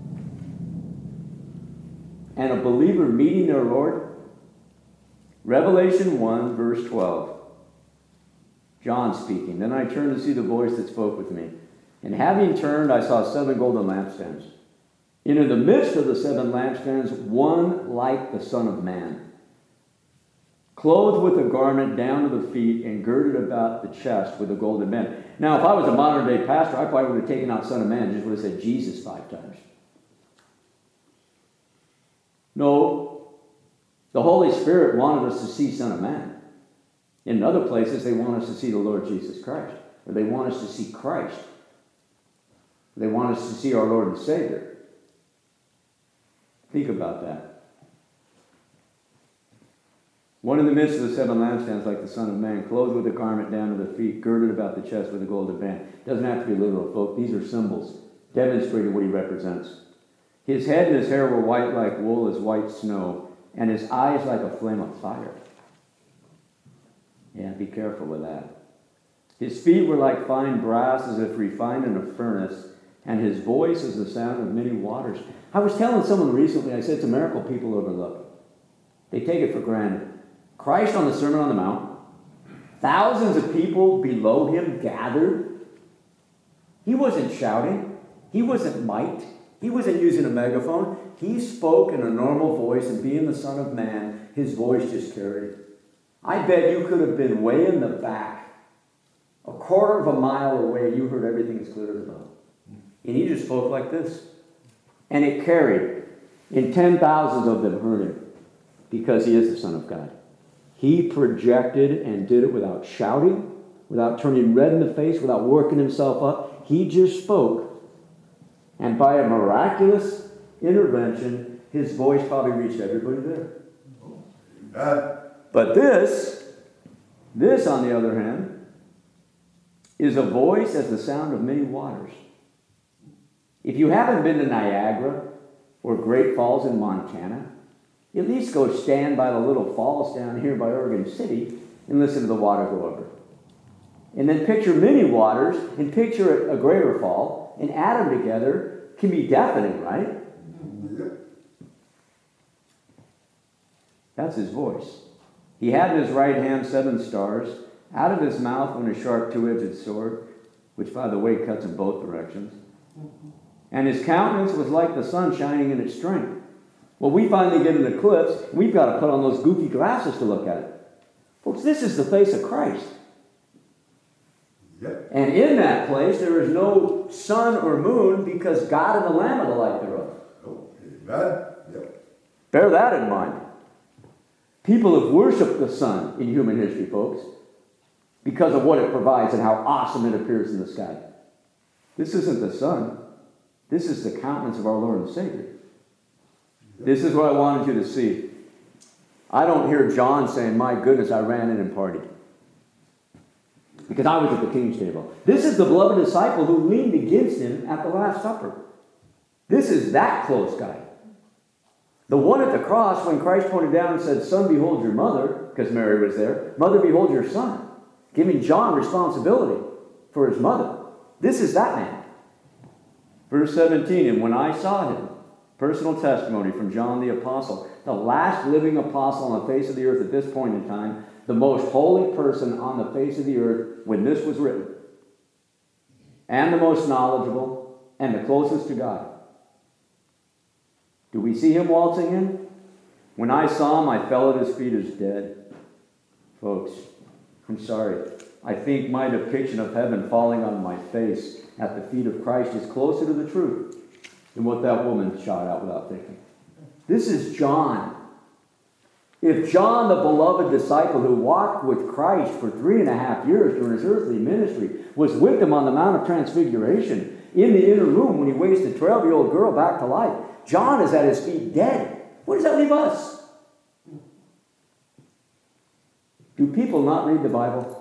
And a believer meeting their Lord? Revelation one, verse twelve. John speaking. Then I turned to see the voice that spoke with me. And having turned, I saw seven golden lampstands. And in the midst of the seven lampstands, one like the Son of Man, clothed with a garment down to the feet and girded about the chest with a golden band. Now, if I was a modern day pastor, I probably would have taken out Son of Man, just would have said Jesus five times. No. The Holy Spirit wanted us to see Son of Man. In other places, they want us to see the Lord Jesus Christ. Or they want us to see Christ. They want us to see our Lord and Savior. Think about that. One in the midst of the seven lampstands like the Son of Man, clothed with a garment down to the feet, girded about the chest with a golden band. Doesn't have to be literal, folks. These are symbols demonstrating what he represents. His head and his hair were white like wool, as white snow, and his eyes like a flame of fire. Yeah, be careful with that. His feet were like fine brass, as if refined in a furnace, and his voice is the sound of many waters. I was telling someone recently, I said it's a miracle people overlook. They take it for granted. Christ on the Sermon on the Mount, thousands of people below him gathered. He wasn't shouting. He wasn't mic'd. He wasn't using a megaphone. He spoke in a normal voice, and being the Son of Man, his voice just carried. I bet you could have been way in the back, a quarter of a mile away. You heard everything as clear as a bell. And he just spoke like this. And it carried. And ten thousands of them heard him because he is the Son of God. He projected and did it without shouting, without turning red in the face, without working himself up. He just spoke. And by a miraculous intervention, his voice probably reached everybody there. Amen. But this, this on the other hand, is a voice as the sound of many waters. If you haven't been to Niagara or Great Falls in Montana, at least go stand by the little falls down here by Oregon City and listen to the water go over. And then picture many waters and picture a greater fall and add them together can be deafening, right? That's his voice. He had in his right hand seven stars. Out of his mouth went a sharp two-edged sword, which, by the way, cuts in both directions. And his countenance was like the sun shining in its strength. Well, we finally get an eclipse. We've got to put on those goofy glasses to look at it. Folks, this is the face of Christ. Yep. And in that place, there is no sun or moon because God and the Lamb are the light thereof. Oh, amen. Yep. Bear that in mind. People have worshipped the sun in human history, folks, because of what it provides and how awesome it appears in the sky. This isn't the sun. This is the countenance of our Lord and Savior. This is what I wanted you to see. I don't hear John saying, my goodness, I ran in and partied. Because I was at the king's table. This is the beloved disciple who leaned against him at the Last Supper. This is that close guy. The one at the cross, when Christ pointed down and said, son, behold your mother, because Mary was there. Mother, behold your son. Giving John responsibility for his mother. This is that man. Verse seventeen, and when I saw him, personal testimony from John the Apostle, the last living apostle on the face of the earth at this point in time, the most holy person on the face of the earth when this was written, and the most knowledgeable, and the closest to God. Do we see him waltzing in? When I saw him, I fell at his feet as dead. Folks, I'm sorry. I think my depiction of heaven falling on my face at the feet of Christ is closer to the truth than what that woman shot out without thinking. This is John. If John, the beloved disciple who walked with Christ for three and a half years during his earthly ministry, was with him on the Mount of Transfiguration, in the inner room when he raised the twelve-year-old girl back to life, John is at his feet dead. What does that leave us? Do people not read the Bible?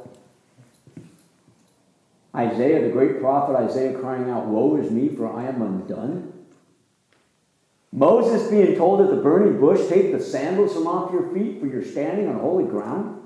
Isaiah, the great prophet Isaiah, crying out, woe is me, for I am undone. Moses being told at the burning bush, take the sandals from off your feet, for you're standing on holy ground.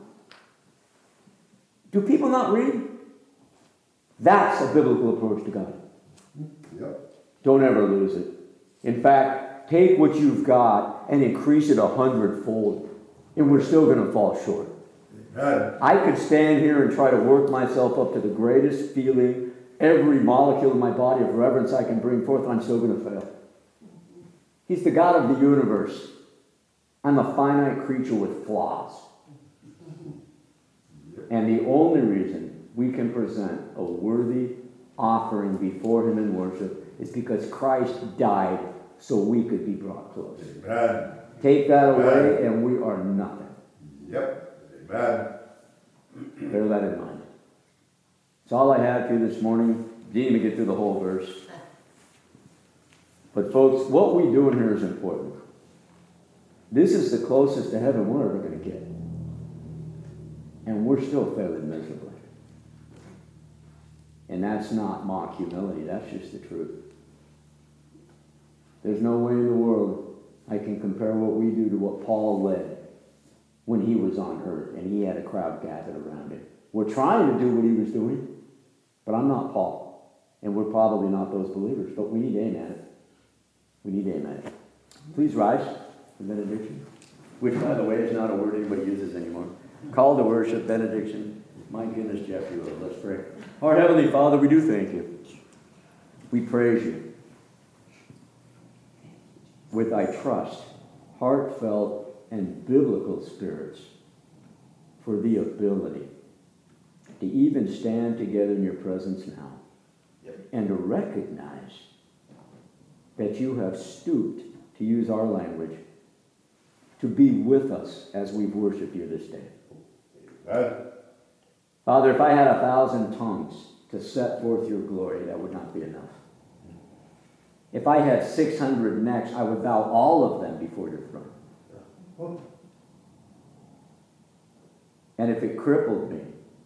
Do people not read? That's a biblical approach to God. Yep. Don't ever lose it. In fact, take what you've got and increase it a hundredfold, and we're still going to fall short. Amen. I could stand here and try to work myself up to the greatest feeling, every molecule in my body of reverence I can bring forth, I'm still going to fail. He's the God of the universe. I'm a finite creature with flaws. And the only reason we can present a worthy offering before him in worship is because Christ died so we could be brought close. Amen. Take that away Amen. and we are nothing. Yep. Amen. Bear that in mind. That's all I have for you this morning. Didn't even get through the whole verse. But folks, what we do in here is important. This is the closest to heaven we're ever going to get. And we're still failing miserably. And that's not mock humility. That's just the truth. There's no way in the world I can compare what we do to what Paul led when he was on earth and he had a crowd gathered around him. We're trying to do what he was doing, but I'm not Paul. And we're probably not those believers, but we need to aim at it. We need to aim at it. Please rise for benediction, which, by the way, is not a word anybody uses anymore. Call to worship, benediction. My goodness, Jeff, you Lord. Let's pray. Our Heavenly Father, we do thank you. We praise you with thy trust, heartfelt, and biblical spirits for the ability to even stand together in your presence now, yep, and to recognize that you have stooped, to use our language, to be with us as we've worshiped you this day. Amen. Father, if I had a thousand tongues to set forth your glory, that would not be enough. If I had six hundred necks, I would bow all of them before your throne. And if it crippled me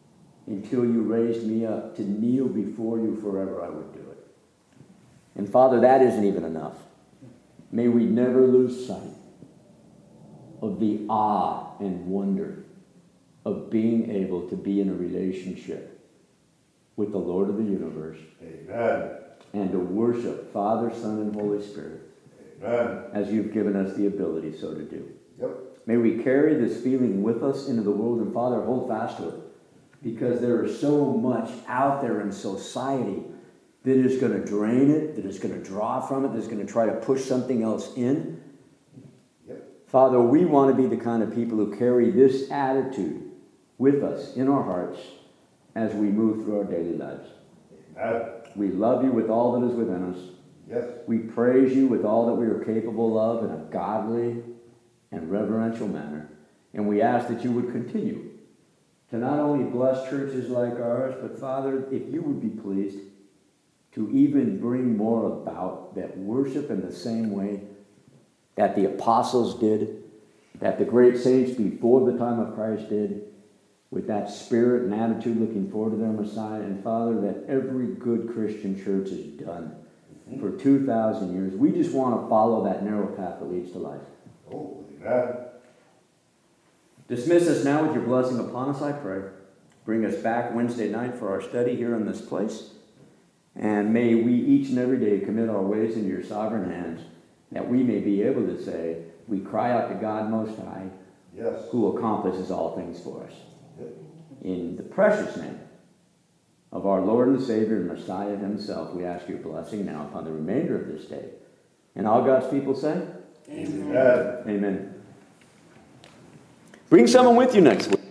until you raised me up to kneel before you forever, I would do it. And Father, that isn't even enough. May we never lose sight of the awe and wonder of being able to be in a relationship with the Lord of the universe. Amen. And to worship Father, Son, and Holy Spirit. Amen. As you've given us the ability so to do. Yep. May we carry this feeling with us into the world, and Father, hold fast to it. Because there is so much out there in society that is going to drain it, that is going to draw from it, that is going to try to push something else in. Yep. Father, we want to be the kind of people who carry this attitude with us in our hearts as we move through our daily lives. Amen. We love you with all that is within us. Yes. We praise you with all that we are capable of in a godly and reverential manner. And we ask that you would continue to not only bless churches like ours, but Father, if you would be pleased to even bring more about that worship in the same way that the apostles did, that the great saints before the time of Christ did, with that spirit and attitude looking forward to their Messiah. And Father, that every good Christian church has done for two thousand years. We just want to follow that narrow path that leads to life. Oh, amen. Dismiss us now with your blessing upon us, I pray. Bring us back Wednesday night for our study here in this place. And may we each and every day commit our ways into your sovereign hands, that we may be able to say, we cry out to God Most High, Yes. who accomplishes all things for us. Yep. In the precious name of our Lord and Savior and Messiah himself, we ask your blessing now upon the remainder of this day. And all God's people say? Amen. Amen. Bring someone with you next week.